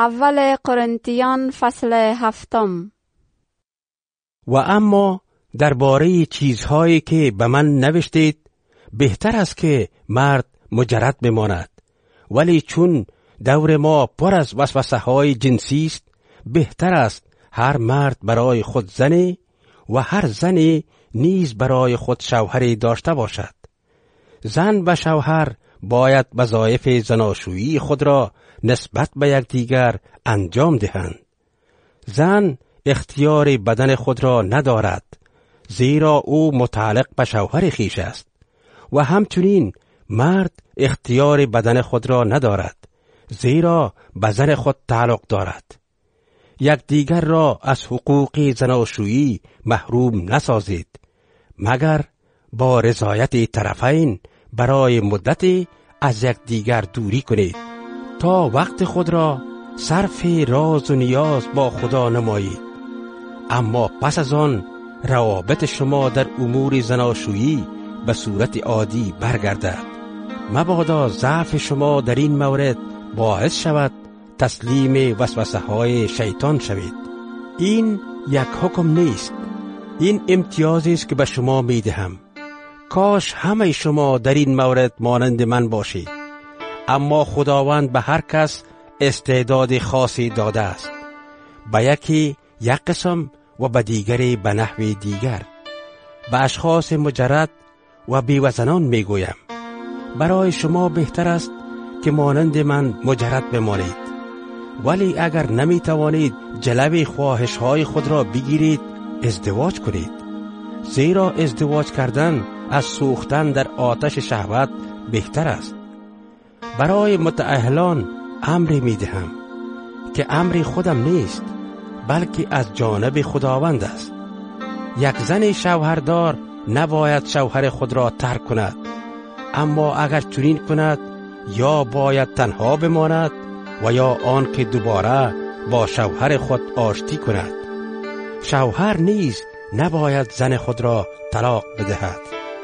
اول قرنتیان فصل 7. و اما درباره چیزهایی که به من نوشتید بهتر است که مرد مجرد بماند، ولی چون دور ما پر از وسوسه های جنسی است بهتر است هر مرد برای خود زنی و هر زنی نیز برای خود شوهری داشته باشد. زن و شوهر باید وظایف زناشویی خود را نسبت به یکدیگر انجام دهند. زن اختیار بدن خود را ندارد، زیرا او متعلق به شوهر خویش است، و همچنین مرد اختیار بدن خود را ندارد، زیرا به زن خود تعلق دارد. یکدیگر را از حقوق زناشویی محروم نسازید، مگر با رضایت طرفین برای مدتی از یکدیگر دوری کنید تا وقت خود را صرف راز و نیاز با خدا نمایید. اما پس از آن روابط شما در امور زناشویی به صورت عادی برگردد. مبادا ضعف شما در این مورد باعث شود تسلیم وسوسه های شیطان شوید. این یک حکم نیست، این امتیازی است که به شما می دهم. کاش همه شما در این مورد مانند من باشید، اما خداوند به هر کس استعداد خاصی داده است، به یکی یک قسم و به دیگری به نحو دیگر. به اشخاص مجرد و بیوزنان می گویم برای شما بهتر است که مانند من مجرد بمانید، ولی اگر نمی توانید جلوی خواهش های خود را بگیرید ازدواج کنید، زیرا ازدواج کردن از سوختن در آتش شهوت بهتر است. برای متأهلان امری می دهم که امری خودم نیست بلکه از جانب خداوند است. یک زن شوهردار نباید شوهر خود را ترک کند، اما اگر چنین کند یا باید تنها بماند و یا آن که دوباره با شوهر خود آشتی کند. شوهر نیز نباید زن خود را طلاق بدهد.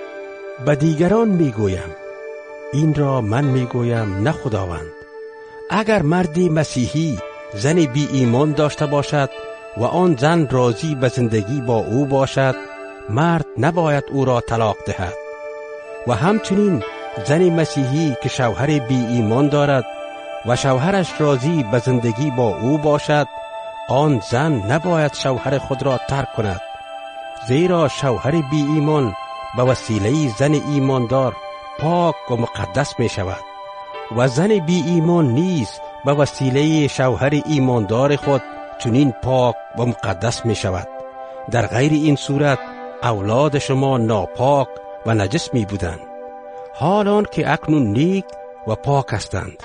به دیگران میگویم، این را من میگویم نه خداوند. اگر مردی مسیحی زن بی ایمان داشته باشد و آن زن راضی به زندگی با او باشد، مرد نباید او را طلاق دهد. و همچنین زن مسیحی که شوهر بی ایمان دارد و شوهرش راضی به زندگی با او باشد، آن زن نباید شوهر خود را ترک کند، زیرا شوهر بی ایمان به وسیله زن ایماندار پاک و مقدس می شود و زن بی ایمان نیز به وسیله شوهر ایماندار خود چنین پاک و مقدس می شود. در غیر این صورت اولاد شما ناپاک و نجس می بودند، حالان که اکنون نیک و پاک هستند.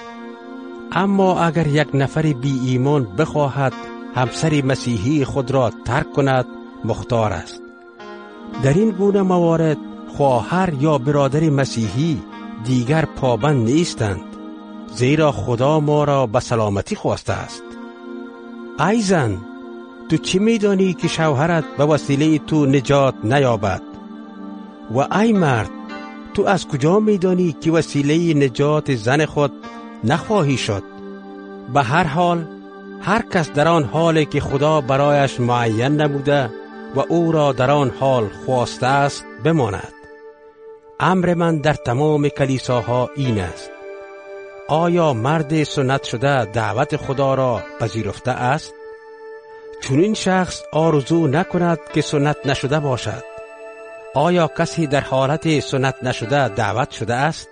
اما اگر یک نفر بی ایمان بخواهد همسر مسیحی خود را ترک کند، مختار است. در این گونه موارد خواهر یا برادر مسیحی دیگر پابند نیستند، زیرا خدا ما را به سلامتی خواسته است. ای زن، تو چی می‌دانی که شوهرت به وسیله تو نجات نیابد؟ و ای مرد، تو از کجا می‌دانی که وسیله نجات زن خود نخواهی شد؟ به هر حال هر کس در آن حالی که خدا برایش معین نموده و او را در آن حال خواسته است بماند. امر من در تمام کلیساها این است: آیا مرد سنت شده دعوت خدا را پذیرفته است؟ چون این شخص آرزو نکند که سنت نشده باشد. آیا کسی در حالت سنت نشده دعوت شده است؟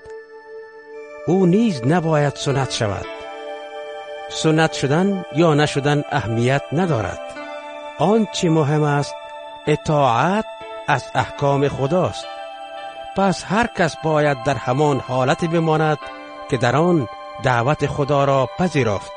او نیز نباید سنت شود. سنت شدن یا نشدن اهمیت ندارد. آنچه مهم است اطاعت از احکام خداست. پس هر کس باید در همان حالت بماند که در آن دعوت خدا را پذیرفت.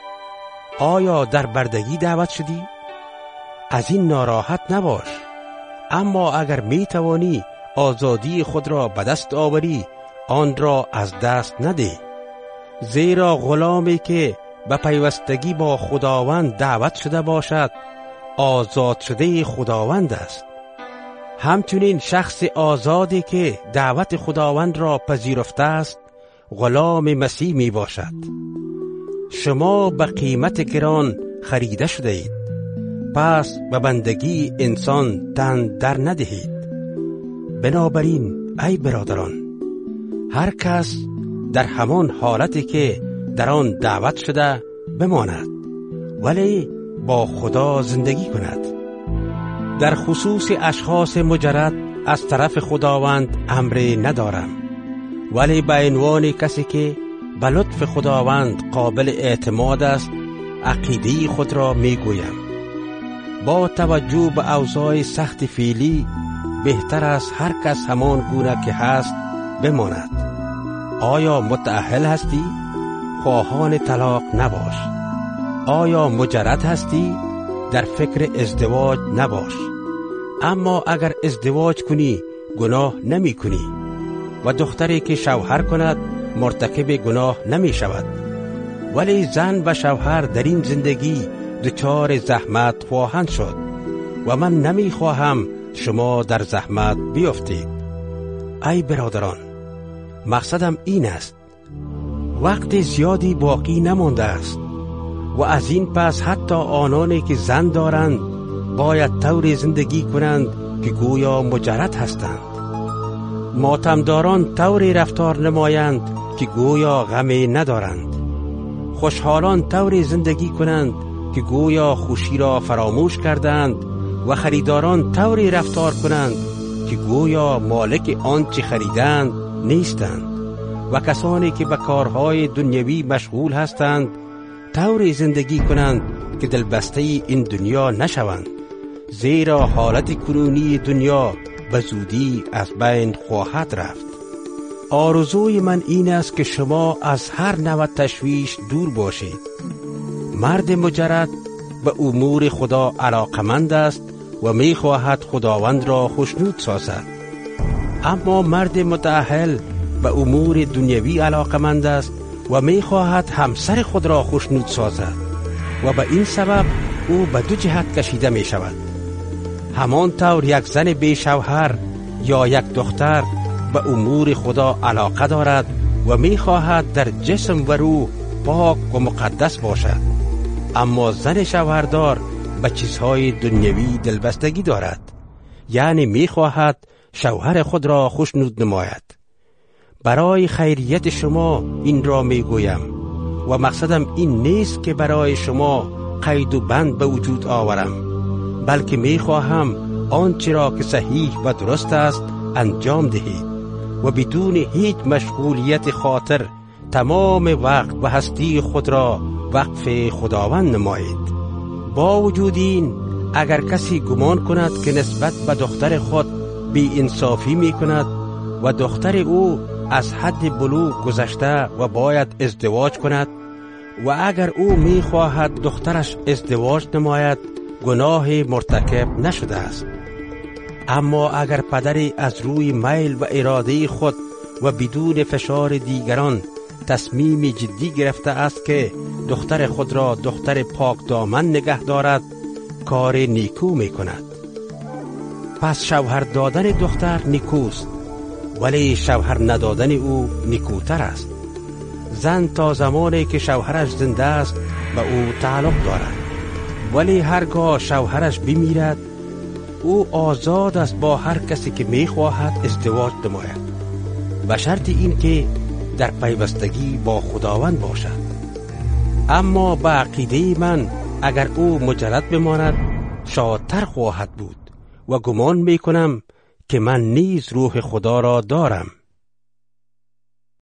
آیا در بردگی دعوت شدی؟ از این ناراحت نباش، اما اگر می توانی آزادی خود را به دست آوری، آن را از دست نده، زیرا غلامی که به پیوستگی با خداوند دعوت شده باشد آزاد شده خداوند است. همچنین شخص آزادی که دعوت خداوند را پذیرفته است غلام مسیح می باشد. شما به قیمت گران خریده شده اید، پس به بندگی انسان تن در ندهید. بنابراین ای برادران، هر کس در همان حالتی که در آن دعوت شده بماند، ولی با خدا زندگی کند. در خصوص اشخاص مجرد از طرف خداوند امری ندارم، ولی به عنوان کسی که به لطف خداوند قابل اعتماد است عقیده خود را می گویم. با توجه به اوضاع سخت فعلی بهتر است هر کس همان گونه که هست بماند. آیا متأهل هستی؟ خواهان طلاق نباش. آیا مجرد هستی؟ در فکر ازدواج نباش. اما اگر ازدواج کنی گناه نمی کنی و دختری که شوهر کند مرتکب گناه نمی شود. ولی زن و شوهر در این زندگی دچار زحمت خواهند شد و من نمی خواهم شما در زحمت بیفتید. ای برادران، مقصدم این است، وقت زیادی باقی نمانده است و از این پس حتی آنانی که زن دارند باید طور زندگی کنند که گویا مجرد هستند. ماتمداران طوری رفتار نمایند که گویا غمی ندارند. خوشحالان طوری زندگی کنند که گویا خوشی را فراموش کردند و خریداران طوری رفتار کنند که گویا مالک آنچه خریدند نیستند و کسانی که به کارهای دنیوی مشغول هستند طوری زندگی کنند که دلبسته این دنیا نشوند، زیرا حالت کنونی دنیا به زودی از بین خواهد رفت. آرزوی من این است که شما از هر نوع تشویش دور باشید. مرد مجرد به امور خدا علاقمند است و می خواهد خداوند را خوشنود سازد، اما مرد متأهل به امور دنیوی علاقمند است و می خواهد همسر خود را خوشنود سازد و به این سبب او به دو جهت کشیده می شود. همانطور یک زن بی شوهر یا یک دختر به امور خدا علاقه دارد و می خواهد در جسم و روح پاک و مقدس باشد، اما زن شوهردار به چیزهای دنیوی دلبستگی دارد، یعنی می خواهد شوهر خود را خوشنود نماید. برای خیریت شما این را می گویم و مقصدم این نیست که برای شما قید و بند به وجود آورم، بلکه می خواهم آنچه را که صحیح و درست است انجام دهید و بدون هیچ مشغولیت خاطر تمام وقت و هستی خود را وقف خداوند نمایید. با وجود این، اگر کسی گمان کند که نسبت به دختر خود بی انصافی می کند و دختر او از حد بلوغ گذشته و باید ازدواج کند و اگر او می خواهد دخترش ازدواج نماید، گناه مرتکب نشده است. اما اگر پدری از روی میل و اراده خود و بدون فشار دیگران تصمیم جدی گرفته است که دختر خود را دختر پاک دامن نگه دارد، کار نیکو می کند. پس شوهر دادن دختر نیکوست، ولی شوهر ندادن او نیکوتر است. زن تا زمانی که شوهرش زنده است به او تعلق دارد، ولی هرگاه شوهرش بمیرد او آزاد است با هر کسی که می خواهد ازدواج نماید، به شرط این که در پیوستگی با خداوند باشد. اما به عقیده من اگر او مجرد بماند شادتر خواهد بود و گمان می کنم که من نیز روح خدا را دارم.